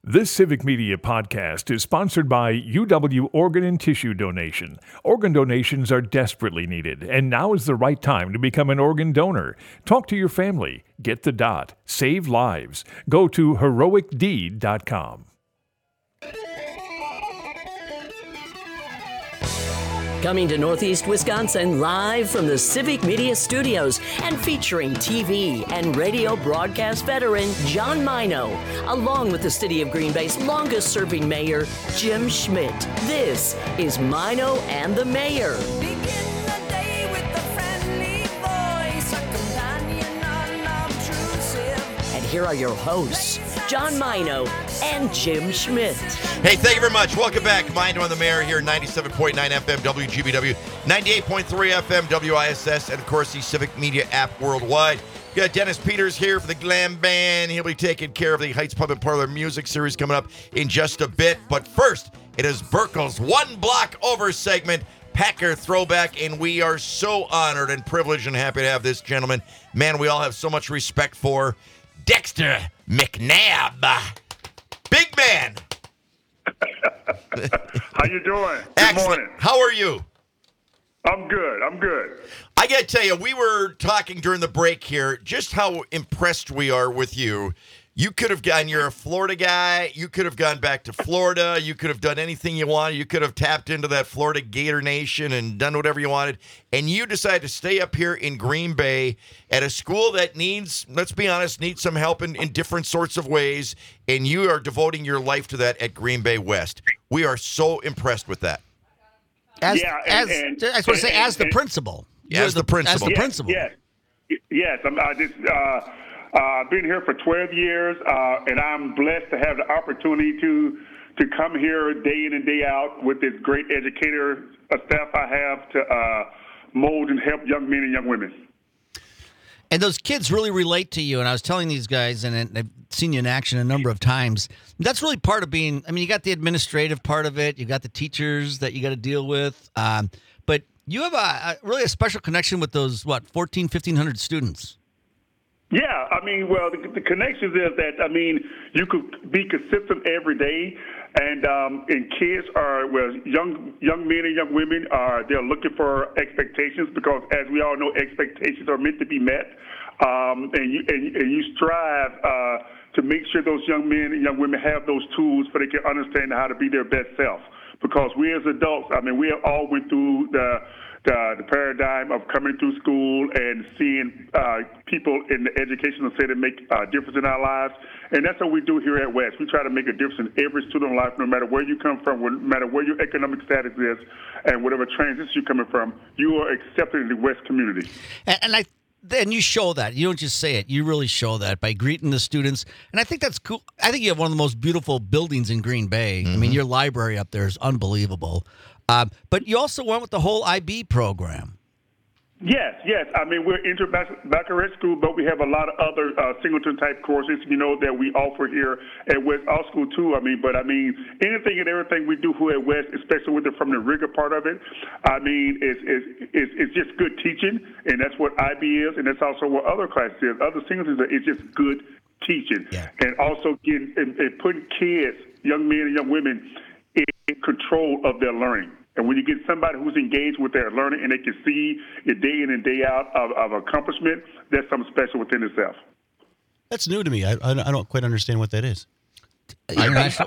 This Civic Media podcast is sponsored by UW Organ and Tissue Donation. Organ donations are desperately needed, and now is the right time to become an organ donor. Talk to your family. Get the dot. Save lives. Go to heroicdeed.com. Coming to Northeast Wisconsin live from the Civic Media Studios and featuring TV and radio broadcast veteran John Mino, along with the City of Green Bay's longest-serving mayor, Jim Schmidt. This is Mino and the Mayor. And here are your hosts, John Mino and Jim Schmidt. Hey, thank you very much. Welcome back. Mino and the Mayor here, 97.9 FM WGBW, 98.3 FM WISS, and of course the Civic Media app worldwide. We got Dennis Peters here for the Glam Band. He'll be taking care of the Heights Pub and Parlor music series coming up in just a bit. But first, it is Burkle's One Block Over segment, Packer Throwback, and we are so honored and privileged and happy to have this gentleman. Man, we all have so much respect for Dexter McNabb. Big man. How you doing? Good Excellent. morning. How are you? I'm good. I got to tell you, we were talking during the break here just how impressed we are with you. You could have gone, you're a Florida guy. You could have gone back to Florida. You could have done anything you wanted. You could have tapped into that Florida Gator Nation and done whatever you wanted. And you decided to stay up here in Green Bay at a school that needs, let's be honest, needs some help in different sorts of ways. And you are devoting your life to that at Green Bay West. We are so impressed with that. As the principal. As the principal. As the principal. Yes. I've been here for 12 years, and I'm blessed to have the opportunity to come here day in and day out with this great educator staff I have to mold and help young men and young women. And those kids really relate to you. And I was telling these guys, and I've seen you in action a number of times. That's really part of being, you got the administrative part of it. You got the teachers that you got to deal with. But you have a really a special connection with those, 1,500 students. Yeah, the connections is that, you could be consistent every day, and kids are, young men and young women they're looking for expectations because, as we all know, expectations are meant to be met, and you strive to make sure those young men and young women have those tools so they can understand how to be their best self. Because we as adults, we have all went through the paradigm of coming through school and seeing people in the educational setting make a difference in our lives. And that's what we do here at West. We try to make a difference in every student life, no matter where you come from, no matter where your economic status is, and whatever transition you're coming from, you are accepted in the West community. And you show that. You don't just say it. You really show that by greeting the students. And I think that's cool. I think you have one of the most beautiful buildings in Green Bay. Mm-hmm. Your library up there is unbelievable. But you also went with the whole IB program. Yes. We're inter-baccalaureate school, but we have a lot of other singleton-type courses, that we offer here at West All School, too. Anything and everything we do here at West, especially from the rigor part of it, it's just good teaching, and that's what IB is, and that's also what other classes is. Other singletons is just good teaching. Yeah. And also putting kids, young men and young women, in control of their learning. And when you get somebody who's engaged with their learning and they can see it day in and day out of accomplishment, that's something special within itself. That's new to me. I don't quite understand what that is. International.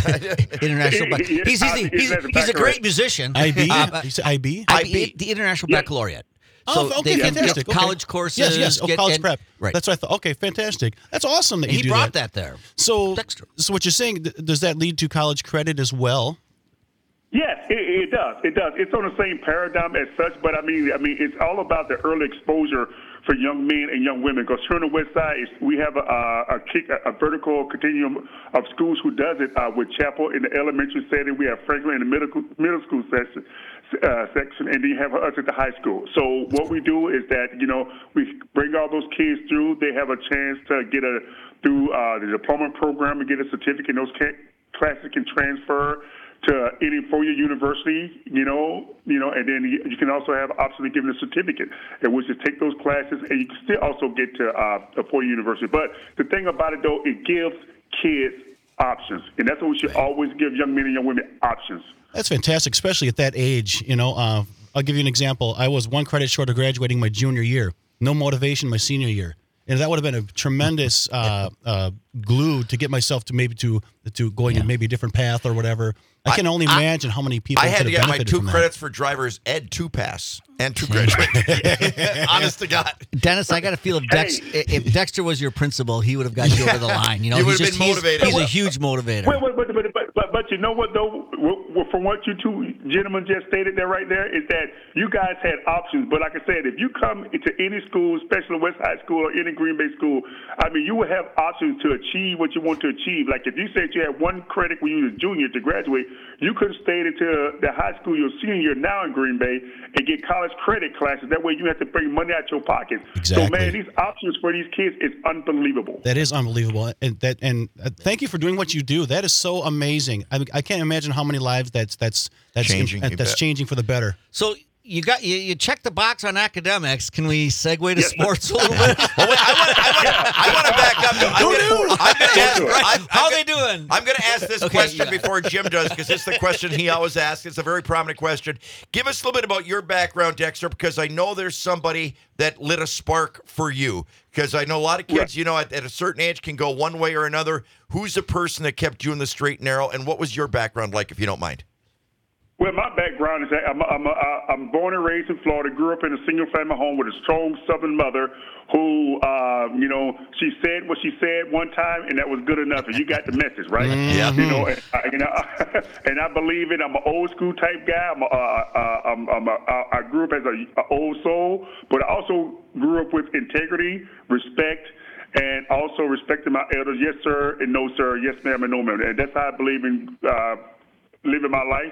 He's a great musician. IB? You said IB? IB, the International Baccalaureate. So fantastic. College courses. Yes. College prep. Right. That's what I thought. Okay, fantastic. That's awesome that you do that. He brought that there. So what you're saying, does that lead to college credit as well? Yes, it does. It does. It's on the same paradigm as such, but it's all about the early exposure for young men and young women. Because here on the West Side, we have a vertical continuum of schools who does it with Chapel in the elementary setting. We have Franklin in the middle school section, and then you have us at the high school. So what we do is that we bring all those kids through. They have a chance to get through the diploma program and get a certificate. And those classes can transfer to any four-year university, and then you can also have option of giving a certificate, and which is take those classes, and you can still also get to a four-year university. But the thing about it, though, it gives kids options. And that's what we should always give young men and young women, options. That's fantastic, especially at that age. I'll give you an example. I was one credit short of graduating my junior year. No motivation my senior year. And that would have been a tremendous glue to get myself to going in maybe a different path or whatever. I can only imagine how many people I had could to have get my benefited 2 from credits for driver's ed to pass and to graduate. Honest to God. Dennis, I got to feel if Dexter was your principal, he would have got you over the line. You would he's have been motivated. He's a huge motivator. But you know what, though? From what you two gentlemen just stated there right there is that you guys had options. But like I said, if you come into any school, especially West High School or any Green Bay school, I mean, you will have options to achieve what you want to achieve. Like if you said you had 1 credit when you were a junior to graduate, you could have stayed into the high school your senior year now in Green Bay and get college credit classes. That way you have to bring money out your pocket. Exactly. So, man, these options for these kids is unbelievable. That is unbelievable, and thank you for doing what you do. That is so amazing. I can't imagine how many lives that's changing. That's changing for the better. So you check the box on academics. Can we segue to sports a little bit? I want to back up. How are they doing? I'm going to ask this question before Jim does, because it's the question he always asks. It's a very prominent question. Give us a little bit about your background, Dexter, because I know there's somebody that lit a spark for you. Because I know a lot of kids, at a certain age can go one way or another. Who's the person that kept you in the straight and narrow, and what was your background like, if you don't mind? Well, my background is that I'm born and raised in Florida, grew up in a single-family home with a strong Southern mother who, she said what she said one time, and that was good enough, and you got the message, right? Yeah. And I believe it. I'm an old-school type guy. I grew up as an old soul, but I also grew up with integrity, respect, and also respecting my elders. Yes, sir, and no, sir. Yes, ma'am, and no, ma'am. And that's how I believe in living my life.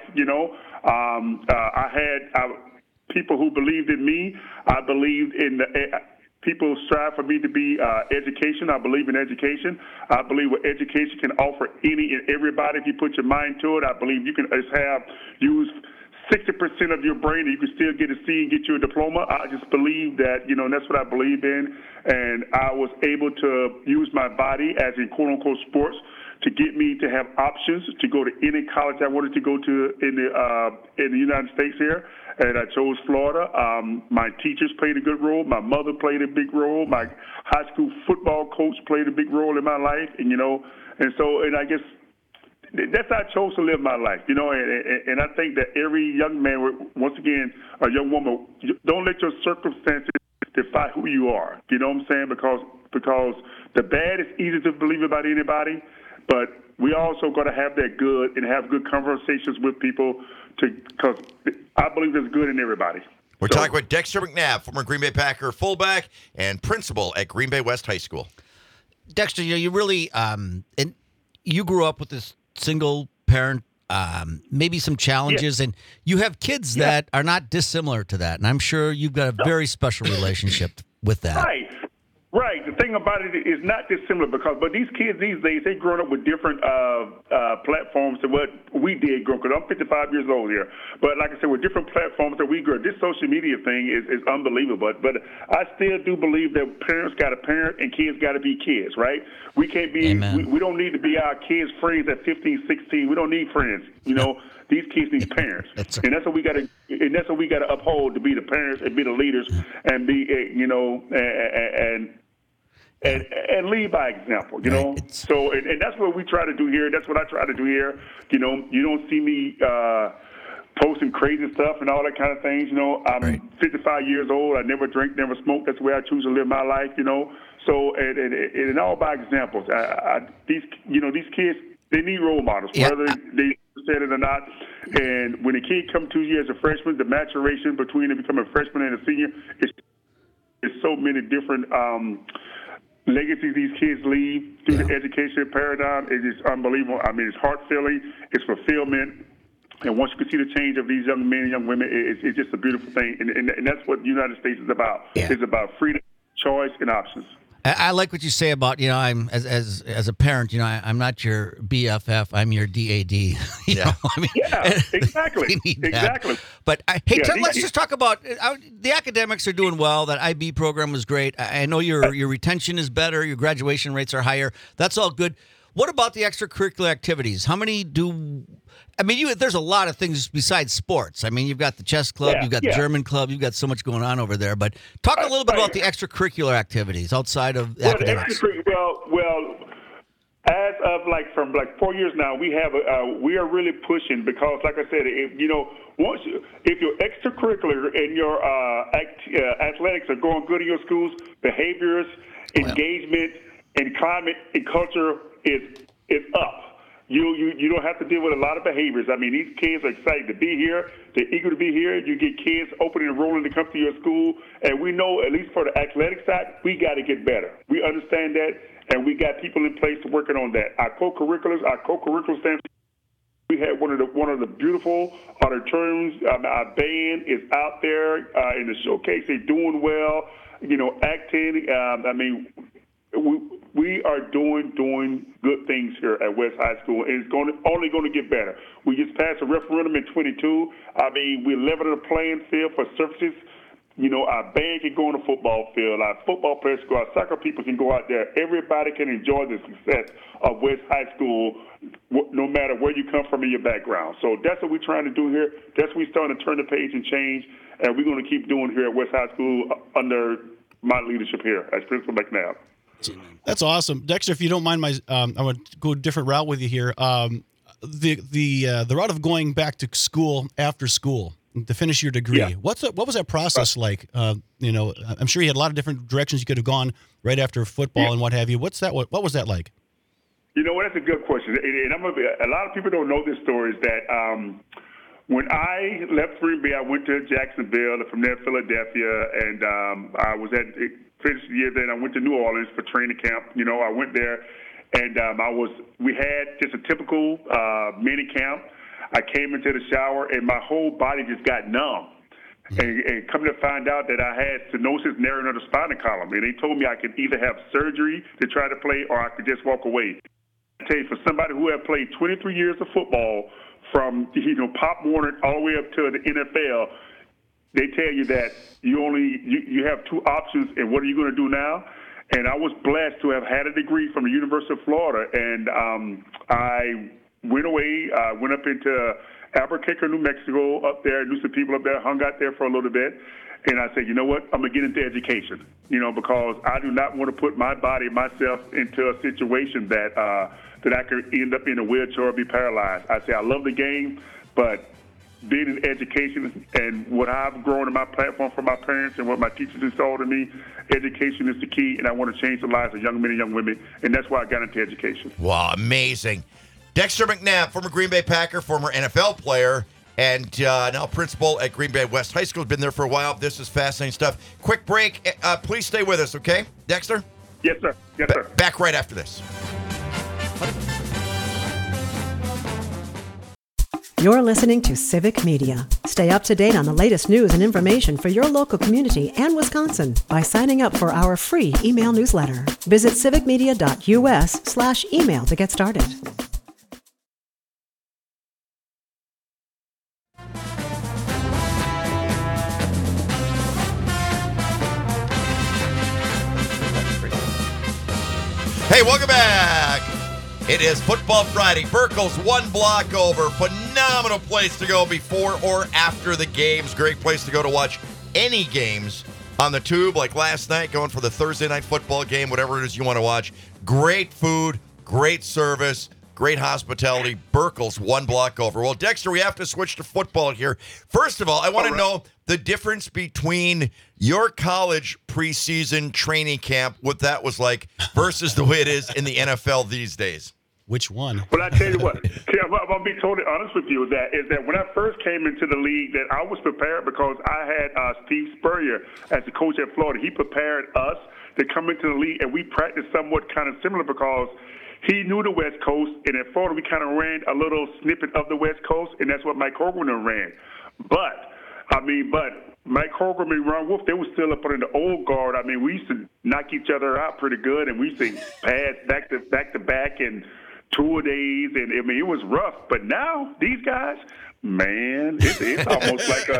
I had people who believed in me. I believed in people strive for me to be education. I believe in education. I believe what education can offer any and everybody if you put your mind to it. I believe you can use 60% of your brain and you can still get a C and get you a diploma. I just believe that, and that's what I believe in. And I was able to use my body as in quote-unquote sports to get me to have options to go to any college I wanted to go to in the United States here. And I chose Florida. My teachers played a good role. My mother played a big role. My high school football coach played a big role in my life. And I guess that's how I chose to live my life, and I think that every young man, once again, a young woman, don't let your circumstances define who you are. You know what I'm saying? Because the bad is easy to believe about anybody, but we also got to have that good and have good conversations with people because I believe there's good in everybody. We're talking with Dexter McNabb, former Green Bay Packer fullback and principal at Green Bay West High School. Dexter, you really and you grew up with this single parent, maybe some challenges, and you have kids that are not dissimilar to that, and I'm sure you've got a very special relationship with that. Right. The thing about it is not dissimilar but these kids these days, they've grown up with different platforms than what we did growing up. I'm 55 years old here. But like I said, with different platforms that we grew up, this social media thing is unbelievable. But I still do believe that parents got to parent and kids got to be kids, right? We can't be, we don't need to be our kids' friends at 15, 16. We don't need friends, These kids need parents, and that's what we got to. And that's what we got to uphold, to be the parents and be the leaders, and be and lead by example. So and that's what we try to do here. That's what I try to do here. You don't see me posting crazy stuff and all that kind of things. I'm 55 years old. I never drink, never smoke. That's the way I choose to live my life. So and all by examples. These kids, they need role models, whether they said it or not. And when a kid comes to you as a freshman, the maturation between becoming a freshman and a senior is so many different legacies these kids leave through the education paradigm. It is unbelievable. I mean, it's heart-filling, it's fulfillment. And once you can see the change of these young men and young women, it's just a beautiful thing. And that's what the United States is about. Yeah. It's about freedom, choice, and options. I like what you say about, I'm as a parent, I'm not your BFF, I'm your DAD. Exactly. Exactly. But let's just talk about the academics are doing well. That IB program was great. I know your retention is better, your graduation rates are higher. That's all good. What about the extracurricular activities? How many do? I mean, there's a lot of things besides sports. I mean, you've got the chess club, you've got the German club, you've got so much going on over there. But talk a little bit about the extracurricular activities outside of academics. Well, as of from 4 years now, we are really pushing because, like I said, if your extracurricular and your athletics are going good in your schools, behaviors, engagement, and climate and culture is up. You don't have to deal with a lot of behaviors. I mean, these kids are excited to be here. They're eager to be here. You get kids opening and rolling to come to your school. And we know, at least for the athletic side, we got to get better. We understand that, and we got people in place working on that. Our co-curricular stands. We had one of the beautiful auditoriums. Our band is out there in the showcase. They're doing well. Acting. We are doing good things here at West High School, and it's only going to get better. We just passed a referendum in 22. We're leveling the playing field for surfaces. Our band can go on the football field. Our football players can go out. Soccer people can go out there. Everybody can enjoy the success of West High School, no matter where you come from in your background. So that's what we're trying to do here. That's what we're starting to turn the page and change, and we're going to keep doing here at West High School under my leadership here as Principal McNabb. That's awesome, Dexter. If you don't mind, I want to go a different route with you here. The route of going back to school after school to finish your degree. Yeah. What was that process like? I'm sure you had a lot of different directions you could have gone right after football and what have you. What was that like? That's a good question. And a lot of people don't know this story. Is that when I left Green Bay, I went to Jacksonville, and from there Philadelphia, and I was finished the year. Then I went to New Orleans for training camp. I went there, and we had just a typical mini camp. I came into the shower, and my whole body just got numb. And coming to find out that I had stenosis narrowing of the spinal column, and they told me I could either have surgery to try to play or I could just walk away. I tell you, for somebody who had played 23 years of football, from Pop Warner all the way up to the NFL, they tell you that you have two options, and what are you going to do now? And I was blessed to have had a degree from the University of Florida, and I went away, went up into Albuquerque, New Mexico, up there, knew some people up there, hung out there for a little bit, and I said, you know what, I'm going to get into education, because I do not want to put my body, myself, into a situation that I could end up in a wheelchair or be paralyzed. I say I love the game, but being in education and what I've grown in my platform from my parents and what my teachers installed in me, education is the key, and I want to change the lives of young men and young women, and that's why I got into education. Wow, amazing. Dexter McNabb, former Green Bay Packer, former NFL player, and now principal at Green Bay West High School. Been there for a while. This is fascinating stuff. Quick break. Please stay with us, okay? Dexter? Yes, sir. Yes, sir. Back right after this. You're listening to Civic Media. Stay up to date on the latest news and information for your local community and Wisconsin by signing up for our free email newsletter. Visit civicmedia.us/email to get started. Hey, welcome back. It is Football Friday. Burkle's one block over. Phenomenal place to go before or after the games. Great place to go to watch any games on the tube, like last night, going for the Thursday night football game, whatever it is you want to watch. Great food, great service, great hospitality. Burkle's one block over. Well, Dexter, we have to switch to football here. First of all, I want to know the difference between your college preseason training camp, what that was like, versus the way it is in the NFL these days. Which one? Well, I tell you what, I'm going to be totally honest with you, is that when I first came into the league, that I was prepared because I had Steve Spurrier as the coach at Florida. He prepared us to come into the league, and we practiced somewhat kind of similar because he knew the West Coast, and at Florida we kind of ran a little snippet of the West Coast, and that's what Mike Holmgren ran. But Mike Holmgren and Ron Wolf, they were still up under the old guard. I mean, we used to knock each other out pretty good, and we used to pass back to back and 2 days, and I mean, it was rough. But now these guys, man, it's almost like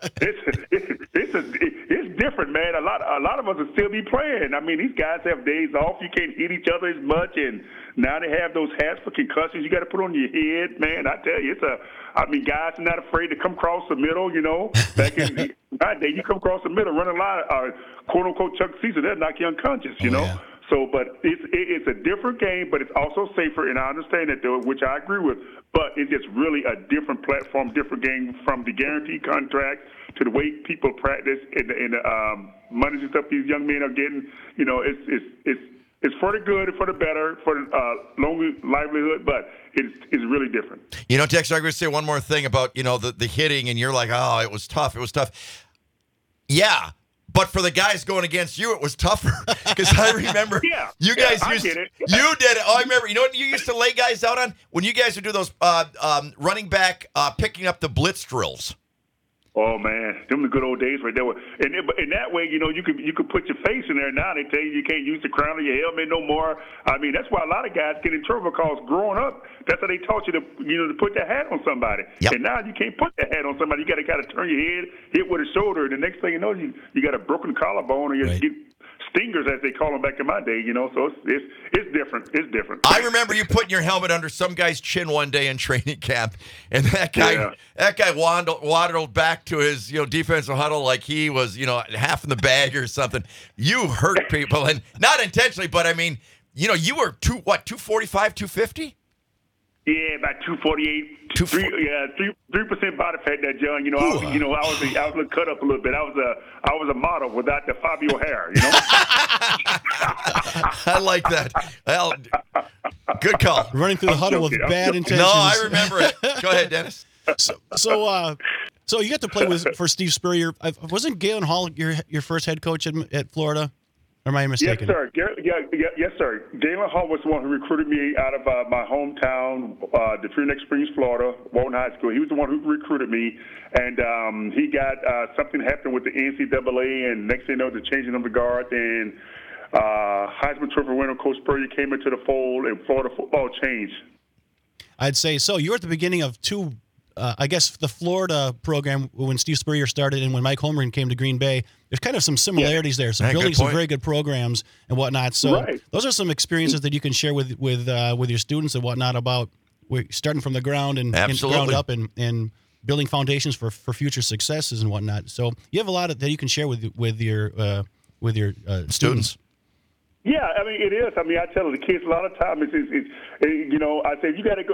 it's different, man. A lot of us will still be playing. I mean, these guys have days off. You can't hit each other as much, and Now they have those hats for concussions you got to put on your head, man. I tell you, guys are not afraid to come across the middle, you know. Back in my day, you come across the middle, run a line, quote-unquote Chuck Caesar, they'll knock you unconscious, you know. Yeah. So, but it's a different game, but it's also safer, and I understand that, though, which I agree with. But it's just really a different platform, different game from the guaranteed contract to the way people practice and the money and stuff these young men are getting. You know, it's for the good and for the better, for the long livelihood, but it's really different. You know, Dexter, I'm going to say one more thing about, you know, the hitting, and you're like, oh, it was tough. It was tough. Yeah. But for the guys going against you, it was tougher. Because I remember you guys used to, you did it. Oh, I remember. You know what you used to lay guys out on? When you guys would do those running back picking up the blitz drills. Oh man, them the good old days right there. And in that way, you know, you could put your face in there. Now they tell you can't use the crown of your helmet no more. I mean, that's why a lot of guys get in trouble because growing up, that's how they taught you to put the hat on somebody. Yep. And now you can't put the hat on somebody. You got to kind of turn your head, hit with a shoulder, and the next thing you know, you got a broken collarbone or you get stingers, as they call them back in my day, you know, so it's different. It's different. I remember you putting your helmet under some guy's chin one day in training camp, and that guy waddled back to his, you know, defensive huddle like he was, you know, half in the bag or something. You hurt people, and not intentionally, but I mean, you know, you were 245, 250? Yeah, about 248, 3% body fat. That John, you know, I was cut up a little bit. I was a model without the Fabio hair, you know. I like that. Well, good call. Running through the huddle with bad intentions. No, I remember it. Go ahead, Dennis. So you got to play for Steve Spurrier. Wasn't Galen Hall your first head coach at Florida? Or am I mistaken? Yes, sir. Yes, sir. Galen Hall was the one who recruited me out of my hometown, DeFrew Neck Springs, Florida, Walton High School. He was the one who recruited me, and he got something happened with the NCAA, and next thing you know, the changing of the guard, and Heisman Trophy winner Coach Spurrier came into the fold, and Florida football changed. I'd say so. You're at the beginning of two. I guess the Florida program, when Steve Spurrier started and when Mike Holmgren came to Green Bay, there's kind of some similarities there. So building some very good programs and whatnot. So those are some experiences that you can share with your students and whatnot about starting from the ground and ground up and building foundations for future successes and whatnot. So you have a lot that you can share with your students. Yeah, I mean it is. I mean I tell the kids a lot of times it's you know, I say you got to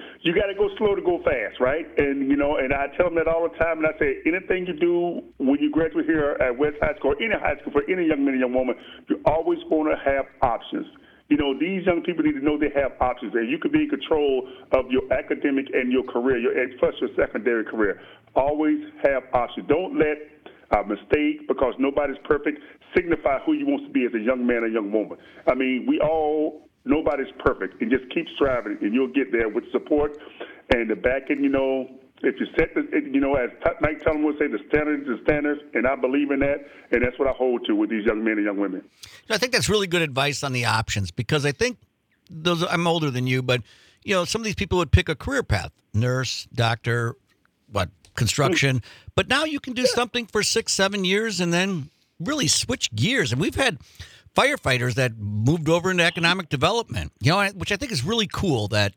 go slow to go fast, right? And you know, and I tell them that all the time. And I say anything you do when you graduate here at West High School, or any high school for any young man or young woman, you always want to have options. You know, these young people need to know they have options, and you can be in control of your academic and your career, plus your secondary career. Always have options. Don't let a mistake, because nobody's perfect, signify who you want to be as a young man or young woman. I mean, nobody's perfect, and just keep striving, and you'll get there with support and the backing. You know, if you set as Mike Tellem would say, the standard is the standard, and I believe in that, and that's what I hold to with these young men and young women. I think that's really good advice on the options, because I think I'm older than you, but you know, some of these people would pick a career path: nurse, doctor, construction. But now you can do something for 6-7 years and then really switch gears. And we've had firefighters that moved over into economic development, you know, which I think is really cool that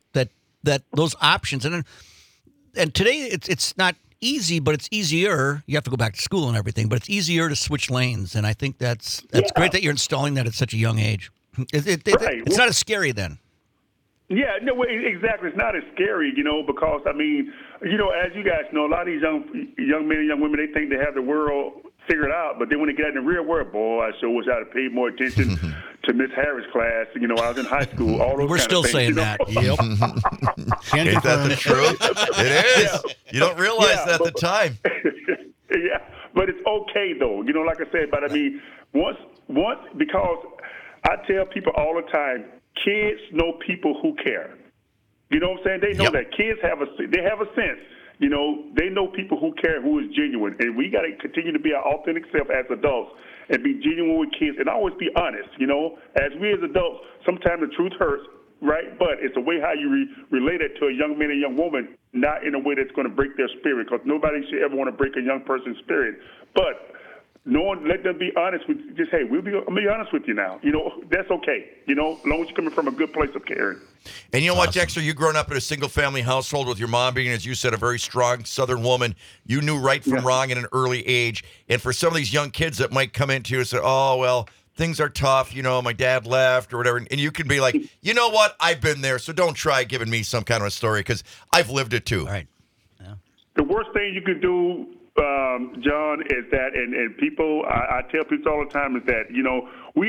those options. And today it's not easy, but it's easier. You have to go back to school and everything, but it's easier to switch lanes. And I think that's great that you're installing that at such a young age. It's not as scary then. Yeah, no, exactly. It's not as scary, you know, because, I mean, you know, as you guys know, a lot of these young men and young women, they think they have the world figured out, but then when they get in the real world, boy, I sure wish I'd have paid more attention to Miss Harris' class, you know, when I was in high school. All those We're still saying that. Yep. Ain't that the truth? It is. Yeah. You don't realize that at the time. Yeah, but it's okay, though. You know, like I said, but I mean, once because I tell people all the time, kids know people who care. You know what I'm saying? They know that kids have a sense. You know, they know people who care, who is genuine. And we got to continue to be our authentic self as adults and be genuine with kids and always be honest. You know, as we as adults, sometimes the truth hurts, right? But it's the way how you relate it to a young man and young woman, not in a way that's going to break their spirit, because nobody should ever want to break a young person's spirit. But let them be honest with you. Just, hey, I'm going to be honest with you now. That's okay. As long as you're coming from a good place of caring. And you know what, Dexter? You growing up in a single-family household with your mom being, as you said, a very strong Southern woman. You knew right from wrong at an early age. And for some of these young kids that might come into you and say, oh, well, things are tough. My dad left or whatever. And you can be like, you know what? I've been there, so don't try giving me some kind of a story because I've lived it too. All right. The worst thing you could do, John, is that, and people, I tell people all the time, is that we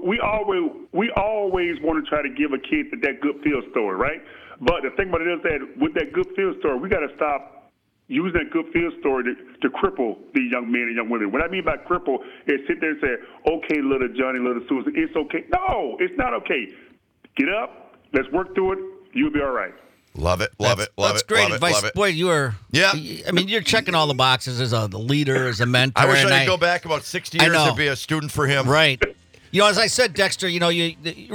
always want to try to give a kid that good feel story, right? But the thing about it is that with that good feel story, we got to stop using that good feel story to cripple these young men and young women. What I mean by cripple is sit there and say, "Okay, little Johnny, little Susan, it's okay." No, it's not okay. Get up, let's work through it. You'll be all right. Love it. That's great advice. Boy, you are. Yeah. I mean, you're checking all the boxes as a leader, as a mentor. I wish I could go back about 60 years and be a student for him. Right. As I said, Dexter, you're not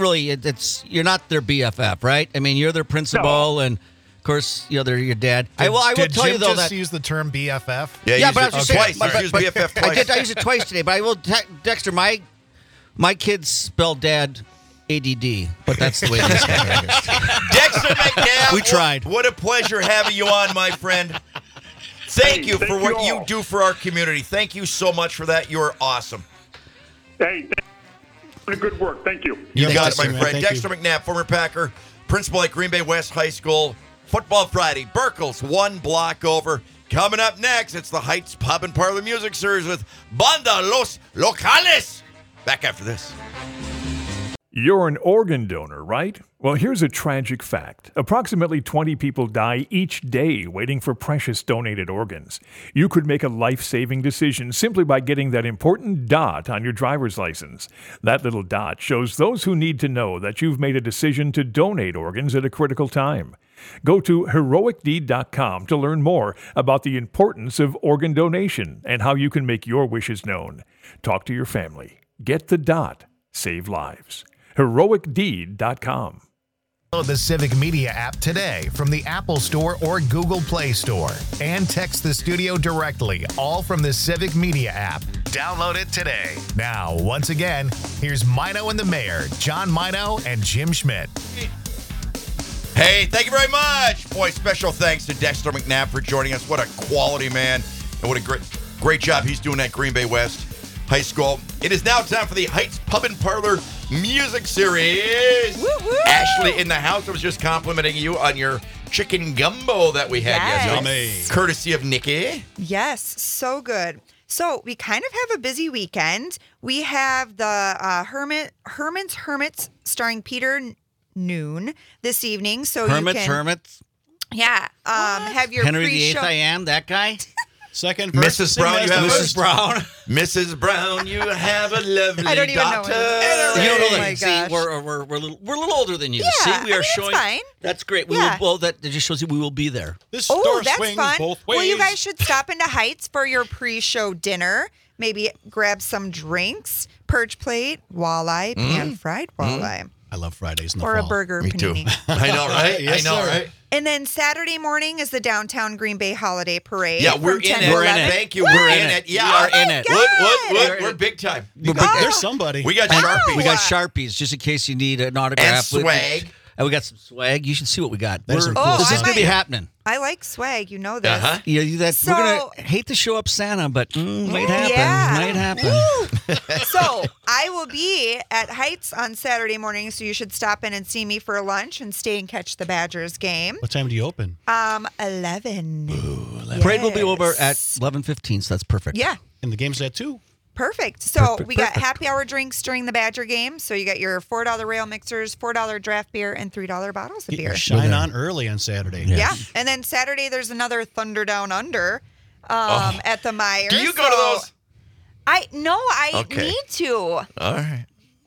their BFF, right? I mean, you're their principal, and of course, they're your dad. I will tell Jim you though just that use the term BFF. Yeah, but I was just saying, twice. I used BFF twice. I used it twice today, but I will, Dexter. My kids spell dad ADD, but that's the way it is. Dexter McNabb, we tried. What a pleasure having you on, my friend. Thank you for what you do for our community. Thank you so much for that. You're awesome. Hey, for the good work. Thank you. You got it, my man. friend. Dexter McNabb, former Packer, principal at Green Bay West High School. Football Friday, Burkles, one block over. Coming up next, it's the Heights Pub and Parlor Music Series with Banda Los Locales. Back after this. You're an organ donor, right? Well, here's a tragic fact. Approximately 20 people die each day waiting for precious donated organs. You could make a life-saving decision simply by getting that important dot on your driver's license. That little dot shows those who need to know that you've made a decision to donate organs at a critical time. Go to heroicdeed.com to learn more about the importance of organ donation and how you can make your wishes known. Talk to your family. Get the dot. Save lives. heroicdeed.com. Download the Civic Media app today from the Apple Store or Google Play Store and text the studio directly, all from the Civic Media app. Download it today. Now, once again, here's Mino and the Mayor, John Mino and Jim Schmidt. Hey, thank you very much. Boy, special thanks to Dexter McNabb for joining us. What a quality man, and what a great job he's doing at Green Bay West High School. It is now time for the Heights Pub and Parlor Music Series. Woo-woo. Ashley in the house. I was just complimenting you on your chicken gumbo that we had yesterday. Courtesy of Nikki. Yes, so good. So we kind of have a busy weekend. We have the Herman's Hermits starring Peter Noon this evening. So Hermits. Yeah. Have your Henry pre-show. VIII, I am that guy. Second verse. Mrs. Brown, you have Mrs. Brown. Mrs. Brown, you have a lovely I don't even know daughter. what You don't know Oh that. my See, gosh. we're a little older than you. Yeah, See, we are it's showing. fine. That's great. Yeah. That just shows you we will be there. This Oh, store that's swings fun. both ways. Well, you guys should stop into Heights for your pre-show dinner. Maybe grab some drinks, perch plate, walleye, pan-fried walleye, I love Fridays in the or a fall. burger Me too. panini. I know, right? Yes, I know, sir. right? And then Saturday morning is the downtown Green Bay Holiday Parade. Yeah, we're from in 10 it. to We're in 11. it. Thank you. We're We're in in it. it. Yeah, We are in it. What? We're big time. There's somebody. We got Sharpies. We got Sharpies just in case you need an autograph. And swag. And we got some swag. You should see what we got. There's some cool This is stuff. going to be happening. I like swag. You know this. Uh-huh. Yeah, So- we're going to hate to show up Santa, but might happen. Yeah. Might happen. Woo! So I will be at Heights on Saturday morning, so you should stop in and see me for lunch and stay and catch the Badgers game. What time do you open? 11. Parade will be over at Yes. 11:15, so that's perfect. Yeah. And the game's at 2. Perfect. So we got happy hour drinks during the Badger game. So you got your $4 rail mixers, $4 draft beer, and $3 bottles of Get beer. your shine on early on Saturday. Yeah. And then Saturday, there's another Thunder Down Under at the Myers. Do you go to those? I Okay. need to. All right.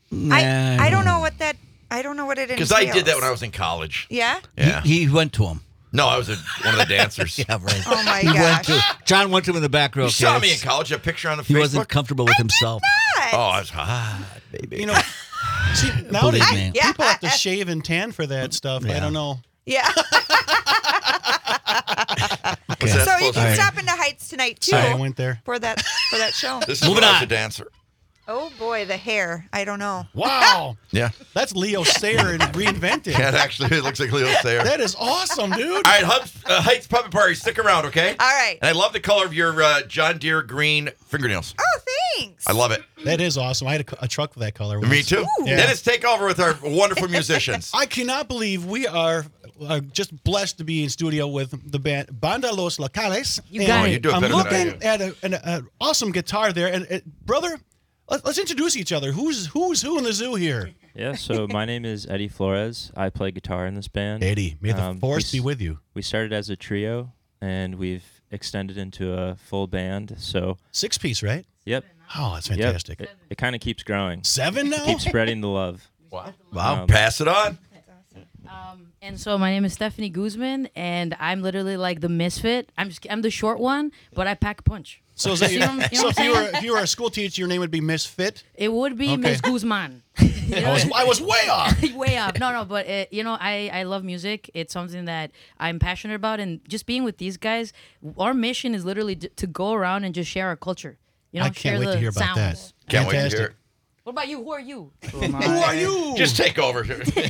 I don't know what that. I don't know what it entails. Because I did that when I was in college. Yeah. Yeah. He went to him. No, I was one of the dancers. Yeah, right. Oh my He went gosh. to John went to him in the back row. You saw me in kids. college. A picture on the He Facebook. wasn't comfortable with himself. Oh, I was hot, baby. You know, see, nowadays Believe me. Yeah. people have to shave and tan for that stuff. I don't know. Yeah. What's that So you supposed to can mean? stop into Heights tonight. night too. I went there. for that show. This is when I was a dancer. Oh boy, the hair. I don't know. Wow. Yeah. That's Leo Sayer reinvented. Yeah, actually, it looks like Leo Sayer. That is awesome, dude. All right, Heights Puppet Party, stick around, okay? All right. And I love the color of your John Deere green fingernails. Oh, thanks. I love it. That is awesome. I had a truck with that color once. Me too. Yeah. Dennis, take over with our wonderful musicians. I cannot believe we are just blessed to be in studio with the band Banda Los Locales. You got it. You do it I'm better than I looking at an awesome guitar there. And brother, let's introduce each other. Who's who in the zoo here? Yeah, so my name is Eddie Flores. I play guitar in this band. Eddie, may the force be with you. We started as a trio, and we've extended into a full band. So 6-piece, right? Yep. Oh, that's Yep. fantastic. It kind of keeps growing. 7 now? Keep spreading the love. Wow, pass it on. And so my name is Stephanie Guzman, and I'm literally like the misfit. I'm the short one, but I pack a punch. So, is that You know what I'm so saying? if you were a school teacher, your name would be Misfit? It would be Okay. Miss Guzman. I was way off. Way up. No, but I love music. It's something that I'm passionate about, and just being with these guys, our mission is literally to go around and just share our culture. You know, I can't share wait the to hear about that. sounds. Can't wait to Fantastic. hear it. What about you? Who are you? Who are you? Just take over.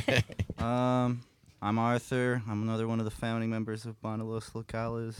I'm Arthur. I'm another one of the founding members of Banda Los Locales.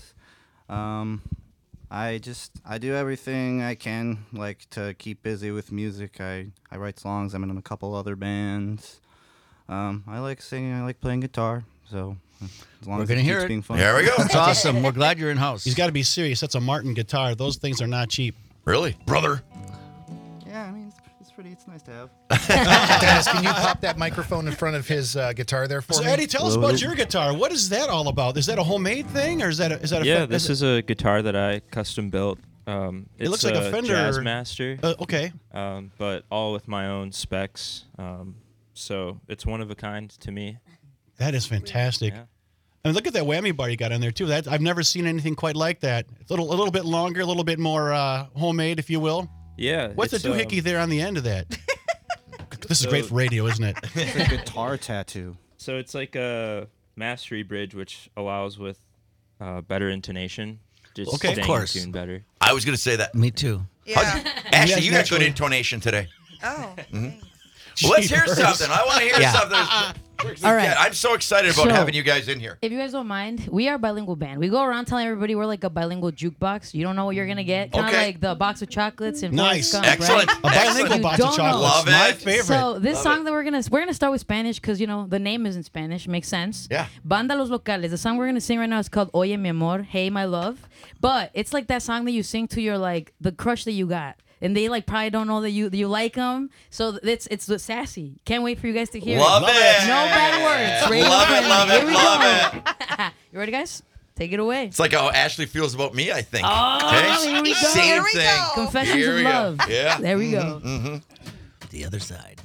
I do everything I can, like, to keep busy with music. I write songs. I'm in a couple other bands. I like singing. I like playing guitar. So as long We're as gonna it hear keeps it. being fun. There we go. That's awesome. We're glad you're in house. He's got to be serious. That's a Martin guitar. Those things are not cheap. Really? Brother. Yeah, I mean, it's nice to have. Dennis, can you pop that microphone in front of his guitar there for So me? Eddie, tell us about your guitar. What is that all about? Is that a homemade thing, or is that a Yeah, this is a guitar that I custom built. It looks like a Fender Jazzmaster. Okay. But all with my own specs. So it's one of a kind to me. That is fantastic. Yeah. I mean, look at that whammy bar you got on there too. I've never seen anything quite like that. It's a little bit longer, a little bit more homemade, if you will. Yeah. What's the it's, doohickey there on the end of that? This is great for radio, isn't it? It's a guitar tattoo. So it's like a mastery bridge, which allows with better intonation. Just Okay, of staying course. in tune better. I was going to say that. Me too. Yeah. Ashley, you got naturally- good intonation today. Oh. Thanks. Well, let's hear Jeepers. something. I want to hear Yeah. something. All right. I'm so excited about So- having you guys in here. If you guys don't mind, we are a bilingual band. We go around telling everybody we're like a bilingual jukebox. You don't know what you're gonna get. Kind of Okay. like the box of chocolates and Nice. Forrest Gump, Excellent. right? A bilingual You box don't of know. chocolates. Love My it. favorite. So this Love song it. that we're gonna start with Spanish because the name is in Spanish, makes sense. Yeah. Banda Los Locales. The song we're gonna sing right now is called Oye Mi Amor, Hey My Love. But it's like that song that you sing to your like the crush that you got. And they like probably don't know that you like them, so it's the sassy. Can't wait for you guys to hear Love it. it. No bad words. Radio Love it, friendly. love it, Here we love go. You ready, guys? Take it away. It's like how Ashley feels about me, I think. Oh, here we go. Same Here we thing. go. Confessions Here of we go. love. Yeah. There we go. The other side.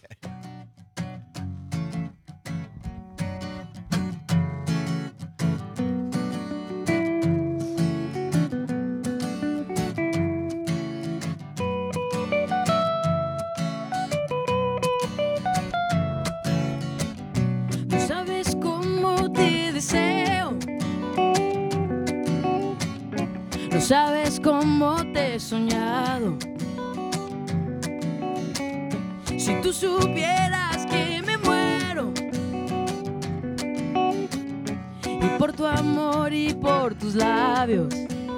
No sabes cómo te deseo. No sabes cómo te he soñado. Si tú supieras que me muero. Y por tu amor y por tus labios.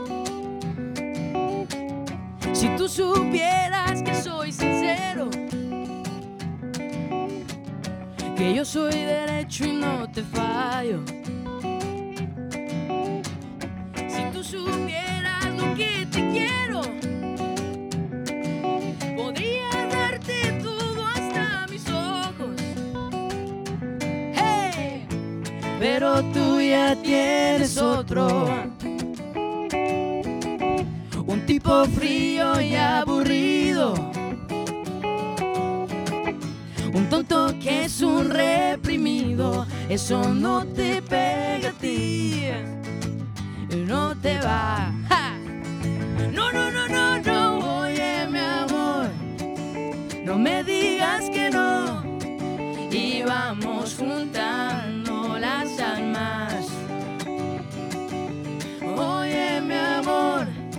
Si tú supieras que soy sincero. Que yo soy derecho y no te fallo. Si tú supieras lo que te quiero, podría darte todo hasta mis ojos. Hey, pero tú ya tienes otro. Un tipo frío y aburrido. Un tonto que es un reprimido, eso no te pega a ti, no te va. ¡Ja! No, no, no, no, no, oye mi amor, no me digas que no, y vamos juntando las almas. Oye mi amor,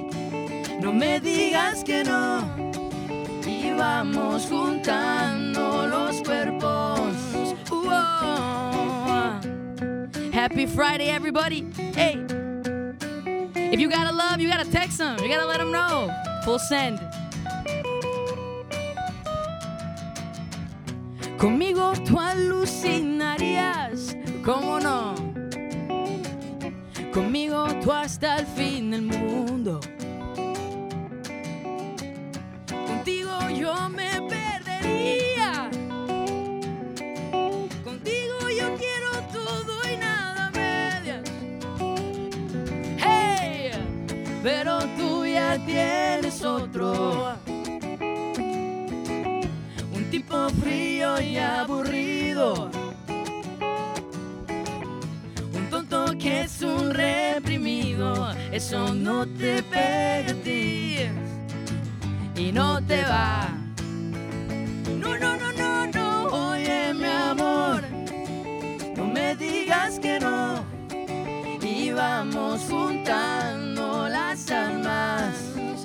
no me digas que no. Y vamos juntando los cuerpos. Happy Friday, everybody. Hey, if you gotta love, you gotta text them. You gotta let them know. Full send. Conmigo tú alucinarías, ¿cómo no? Conmigo tú hasta el fin del mundo. Contigo yo me perdería. Contigo yo quiero todo y nada a medias. Hey, pero tú ya tienes otro. Un tipo frío y aburrido. Un tonto que es un reprimido. Eso no te pega a ti y no te va. No, no, no, no, no. Oye, mi amor, no me digas que no. Y vamos juntando las almas.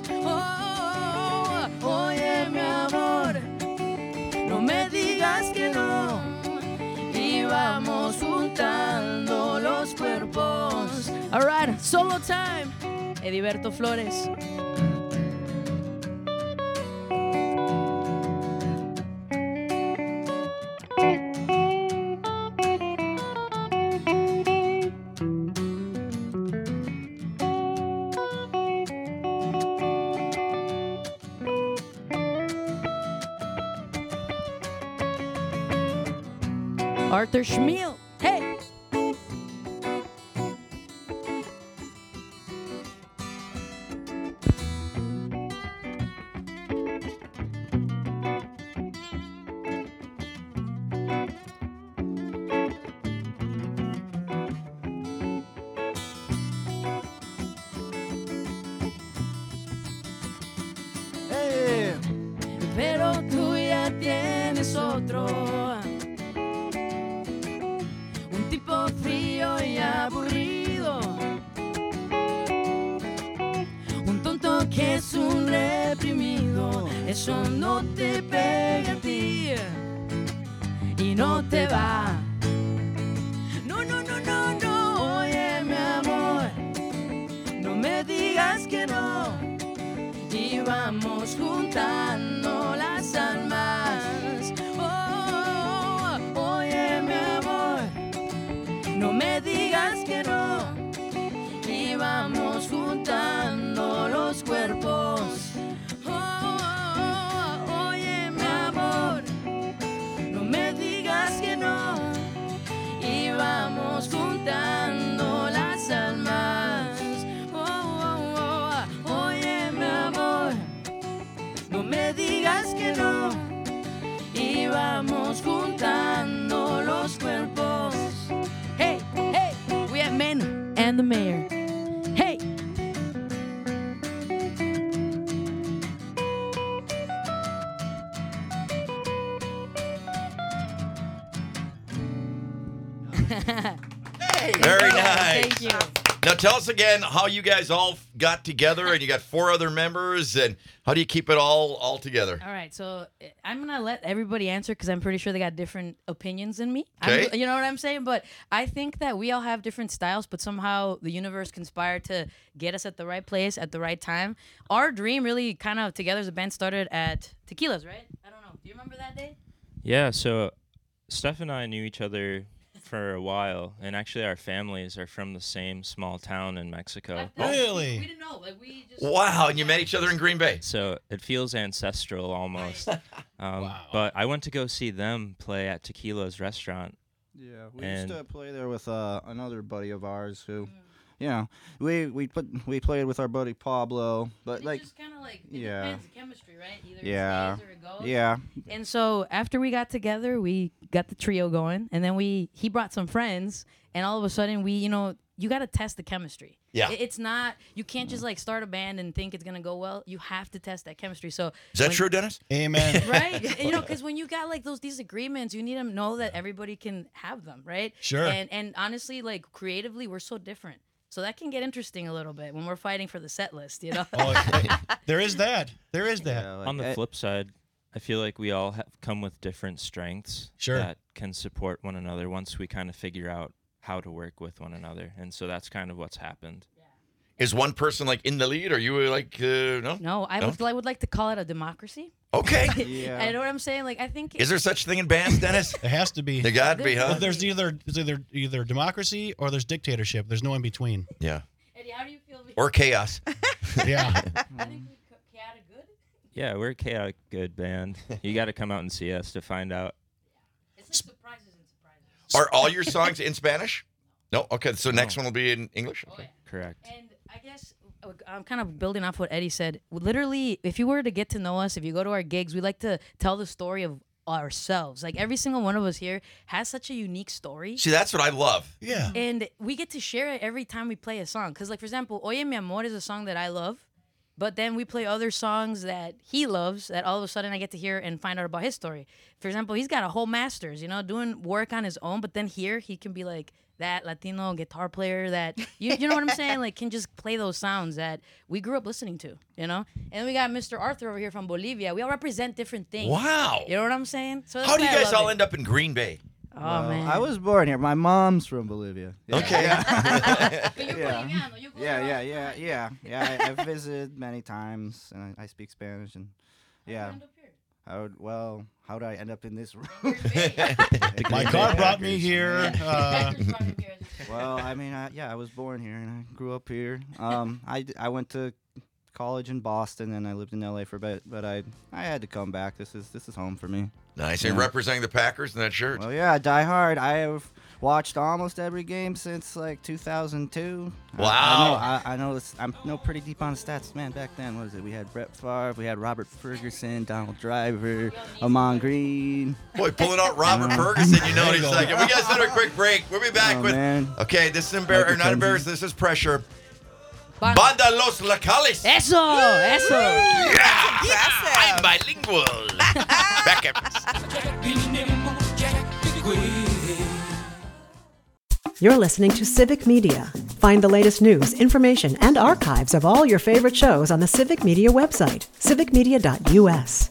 Oh, oye, mi amor, no me digas que no. Y vamos juntando los cuerpos. All right, solo time. Ediberto Flores. Arthur Schmiel. Hey. Hey. Pero tú ya tienes otro. Un tipo frío y aburrido. Un tonto que es un reprimido. Eso no te pega a ti y no te va. No, no, no, no, no. Oye, mi amor, no me digas que no. Y vamos juntando las almas. Oh, oye, mi amor, no me digas que no. Y vamos juntando los cuerpos. Oh, oye, mi amor, no me digas que no. Y vamos juntando las almas. Oye, mi amor, no me digas que no. Y vamos juntando los cuerpos. Hey, hey, we have men and the mayor. Hey. Very nice. Thank you. Now tell us again how you guys all got together, and you got 4 other members, and how do you keep it all together? All right, so I'm gonna let everybody answer because I'm pretty sure they got different opinions than me. Okay. You know what I'm saying? But I think that we all have different styles, but somehow the universe conspired to get us at the right place at the right time. Our dream really kind of together as a band started at Tequila's, right? I don't know. Do you remember that day? Yeah, so Steph and I knew each other for a while, and actually our families are from the same small town in Mexico. Really? We didn't know. Like we just. Wow, and you met each other in Green Bay. So it feels ancestral almost. Wow. But I went to go see them play at Tequila's restaurant. Yeah, we And- used to play there with another buddy of ours who, you know, we played with our buddy Pablo, but It like, just kind of like yeah. depends the chemistry, right? Either Yeah. it stays or it goes. yeah, And so after we got together, we got the trio going, and then he brought some friends, and all of a sudden you got to test the chemistry. Yeah. It's not, you can't just like start a band and think it's going to go well. You have to test that chemistry. So Is that when- true, Dennis? Amen. Right? Because when you got like these agreements, you need to know that everybody can have them, right? Sure. And honestly, like creatively, we're so different. So that can get interesting a little bit when we're fighting for the set list, you know? There is that. There is that. Yeah, On the flip side, I feel like we all have come with different strengths that can support one another once we kind of figure out how to work with one another. And so that's kind of what's happened. Is one person like in the lead? Are you like no? No, I would like to call it a democracy. Okay. Yeah. I know what I'm saying. Like I think. Is there such thing in bands, Dennis? It has to be. There got to be, huh? Well, there's either democracy or there's dictatorship. There's no in between. Yeah. Eddie, how do you feel? Or chaos. Yeah. I think we're chaotic good. Yeah, we're a chaotic good band. You got to come out and see us to find out. It's like surprises and surprises. Are all your songs in Spanish? No? Okay, so next one will be in English? Okay. Correct. And I guess I'm kind of building off what Eddie said. Literally, if you were to get to know us, if you go to our gigs, we like to tell the story of ourselves. Like every single one of us here has such a unique story. See, that's what I love. Yeah. And we get to share it every time we play a song. Because, like, for example, Oye Mi Amor is a song that I love. But then we play other songs that he loves that all of a sudden I get to hear and find out about his story. For example, he's got a whole master's, doing work on his own. But then here he can be like that Latino guitar player that, you know what I'm saying? Like, can just play those sounds that we grew up listening to, And we got Mr. Arthur over here from Bolivia. We all represent different things. Wow. You know what I'm saying? So that's How do you why I guys love all it. end up in Green Bay? Oh, Well, man. I was born here. My mom's from Bolivia. Yeah. Okay. But you're Boliviano. You go around. Yeah. I've visited many times, and I speak Spanish, and yeah. How did I end up in this room? My car brought me here. Well, I mean, I was born here, and I grew up here. I went to college in Boston, and I lived in LA for a bit, but I had to come back. This is home for me. Nice. And representing the Packers in that shirt. Well, yeah, die hard. I have watched almost every game since like 2002. Wow. I know. I'm pretty deep on the stats, man. Back then, what was it? We had Brett Favre, we had Robert Ferguson, Donald Driver, Amon Green. Boy, pulling out Robert Ferguson, in a second. We got to send a quick break. We'll be back with. Man. Okay, this is not embarrassing. This is pressure. Banda. Banda Los Locales. Eso. Yeah. Impressive. I'm bilingual. Back up. You're listening to Civic Media. Find the latest news, information, and archives of all your favorite shows on the Civic Media website, civicmedia.us.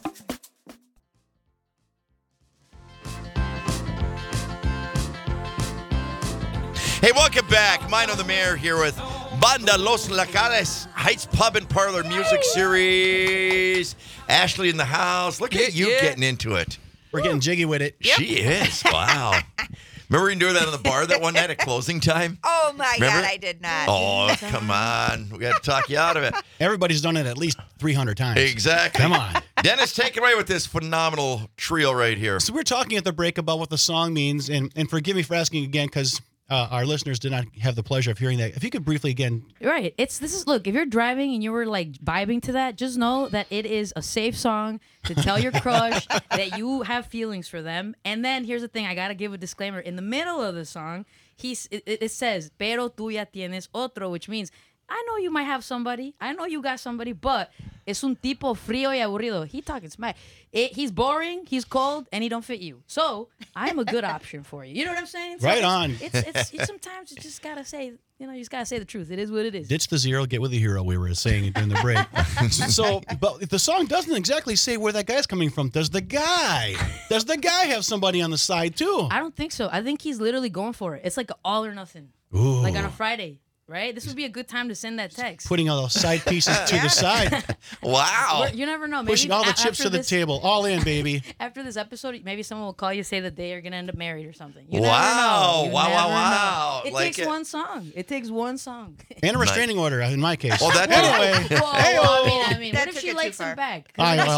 Hey, welcome back. Mine on the Mayor here with Banda Los Locales Heights Pub and Parlor Music Series. Ashley in the house. Look at you getting into it. We're getting jiggy with it. She is. Wow. Remember you doing that on the bar that one night at closing time? Oh, my Remember? God, I did not. Oh, come on. We got to talk you out of it. Everybody's done it at least 300 times. Exactly. Come on. Dennis, take it away with this phenomenal trio right here. So we're talking at the break about what the song means, and forgive me for asking again because our listeners did not have the pleasure of hearing that. If you could briefly again. Right. Look, if you're driving and you were like vibing to that, just know that it is a safe song to tell your crush that you have feelings for them. And then here's the thing, I got to give a disclaimer. In the middle of the song, it says, pero tú ya tienes otro, which means, I know you might have somebody. I know you got somebody, but es un tipo frío y aburrido. He talking smack. He's boring, he's cold, and he don't fit you. So I'm a good option for you. You know what I'm saying? So Right on. It's sometimes you just gotta say, you just gotta say the truth. It is what it is. Ditch the zero, get with the hero, we were saying during the break. But the song doesn't exactly say where that guy's coming from. Does the guy have somebody on the side too? I don't think so. I think he's literally going for it. It's like an all or nothing. Ooh. Like on a Friday. Right? This would be a good time to send that text. Putting all those side pieces to the side. Wow. You never know. Maybe Pushing all the chips to the table. All in, baby. After this episode, maybe someone will call you, say that they are going to end up married or something. You Wow. never know. Wow. It takes one song. It takes one song. And a restraining order in my case. Well, that anyway. I mean, That what if took she it likes too him far. back?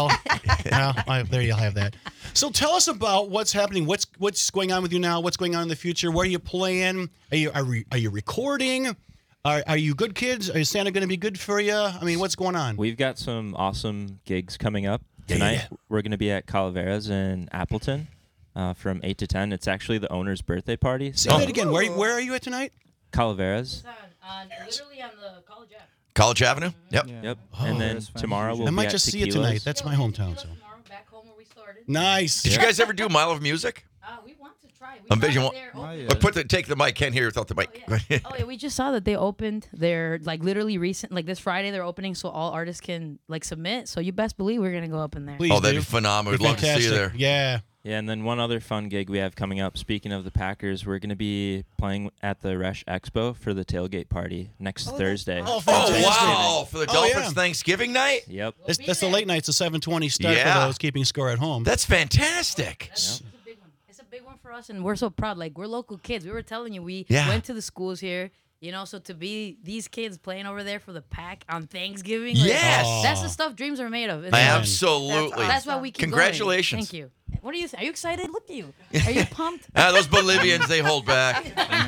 There you'll have that. So tell us about what's happening. What's going on with you now? What's going on in the future? Where are you playing? Are you recording? Are you good kids? Is Santa going to be good for you? I mean, what's going on? We've got some awesome gigs coming up. Tonight, we're going to be at Calaveras in Appleton from 8 to 10. It's actually the owner's birthday party. Say that again. Where are you at tonight? Calaveras. Literally on the College Ave. College Avenue? Yep. Yep. And then tomorrow we'll I might be at just see you Tequilas. tonight. That's my hometown. So Back home where we started. nice. Did you guys ever do Mile of Music? We want to Take the mic. Can't hear without the mic. Oh yeah, we just saw that they opened. They're like literally recent, like this Friday they're opening, so all artists can like submit. So you best believe we're gonna go up in there. Please that'd be phenomenal. We'd love to see you there. Yeah. Yeah, and then one other fun gig we have coming up. Speaking of the Packers, we're going to be playing at the Resch Expo for the tailgate party next Thursday. Oh, wow. For the Dolphins Thanksgiving night? Yep. That's the late night. It's a 7:20 start for those keeping score at home. That's fantastic. Yep. It's a big one for us, and we're so proud. Like, we're local kids. We were telling you, we went to the schools here. You know, so to be these kids playing over there for the Pack on Thanksgiving, like, that's the stuff dreams are made of. Absolutely. That's why we keep Congratulations. Going. Thank you. What are you excited? Look at you. Are you pumped? Those Bolivians, they hold back.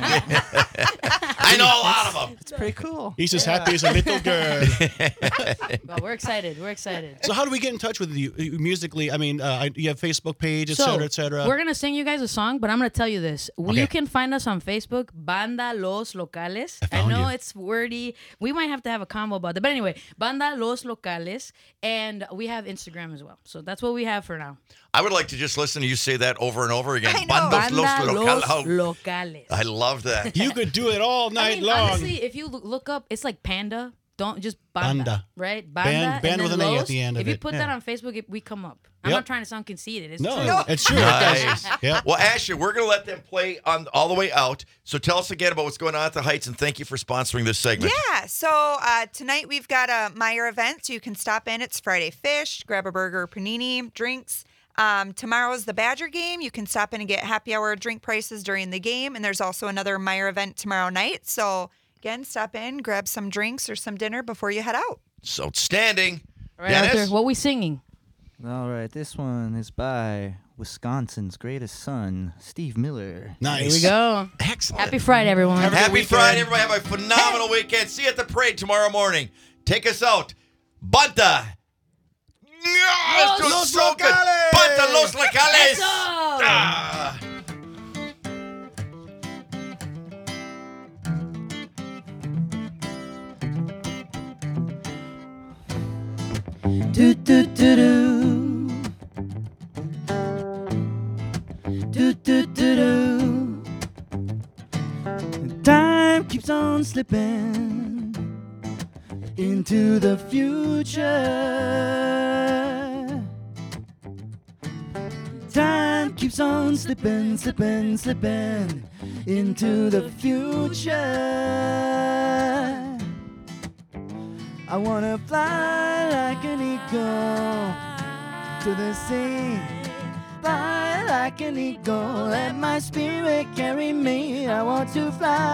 I know a lot of them. It's pretty cool. He's as happy as a little girl. Well, we're excited. We're excited. So how do we get in touch with you musically? I mean, you have Facebook page, et cetera, et cetera. We're going to sing you guys a song, but I'm going to tell you this. You can find us on Facebook, Banda Los Locales. I know it's wordy. We might have to have a combo about that. But anyway, Banda Los Locales. And we have Instagram as well. So that's what we have for now. I would like to just listen to you say that over and over again. I know. Banda Los Locales. I love that. You could do it all night long. Honestly, if you look up, it's like Panda. Don't just Banda. Right? Band with an A at the end of it. If you put that on Facebook, we come up. I'm not trying to sound conceited. It's true. It's true. Nice. Well, Ashley, we're going to let them play on all the way out. So tell us again about what's going on at the Heights, and thank you for sponsoring this segment. Yeah. So tonight we've got a Meijer event, so you can stop in. It's Friday Fish, grab a burger, panini, drinks. Tomorrow's the Badger game. You can stop in and get happy hour drink prices during the game. And there's also another Meijer event tomorrow night. So again, stop in, grab some drinks or some dinner before you head out. So outstanding. All right, Arthur, what are we singing? All right, this one is by Wisconsin's greatest son, Steve Miller. Nice. Here we go. Excellent. Happy Friday, everyone. Happy Friday, everybody. Have a phenomenal weekend. See you at the parade tomorrow morning. Take us out. Banta. Los so good. Banta Los Locales. Do do do do. Do do do do. Time keeps on slipping into the future. Time keeps on slipping, slipping, slipping into the future. I wanna fly like an eagle to the sea. Fly like an eagle, let my spirit carry me. I want to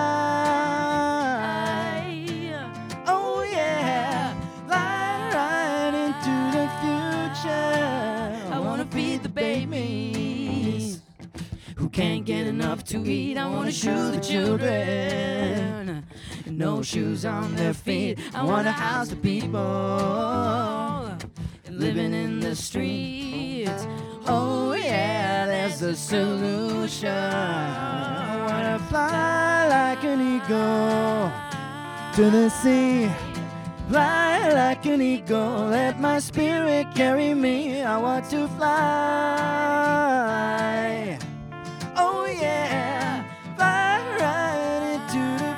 fly. Oh yeah, fly right into the future. I wanna feed the babies who can't get enough to eat. I wanna shoe the children, no shoes on their feet. I wanna house the people living in the streets. Oh yeah, there's the solution. I wanna fly like an eagle to the sea. Fly like an eagle, let my spirit carry me. I want to fly. Oh yeah, fly right into the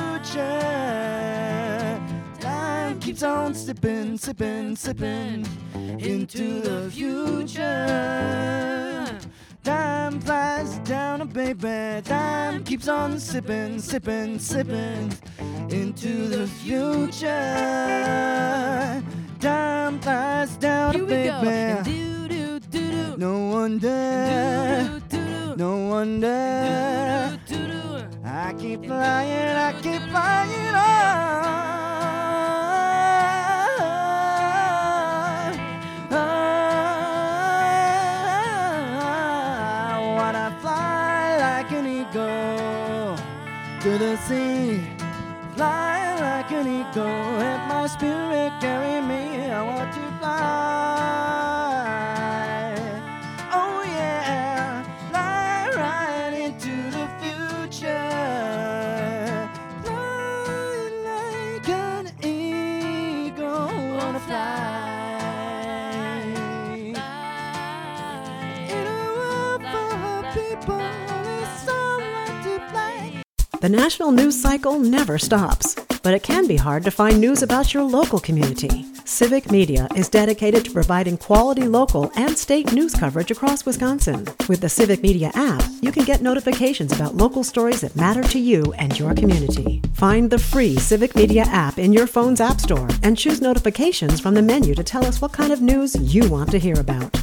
future. Time keeps on sipping, sipping, sipping into the future. Time flies down, baby. Time keeps on sipping, sipping, sipping into the future. Time flies down, baby. No wonder, no wonder. I keep flying on. To the sea, fly like an eagle, let my spirit carry me. I want to fly. Oh yeah, fly right into the future. Fly like an eagle, wanna fly. In a world full of people. The national news cycle never stops, but it can be hard to find news about your local community. Civic Media is dedicated to providing quality local and state news coverage across Wisconsin. With the Civic Media app, you can get notifications about local stories that matter to you and your community. Find the free Civic Media app in your phone's app store and choose notifications from the menu to tell us what kind of news you want to hear about.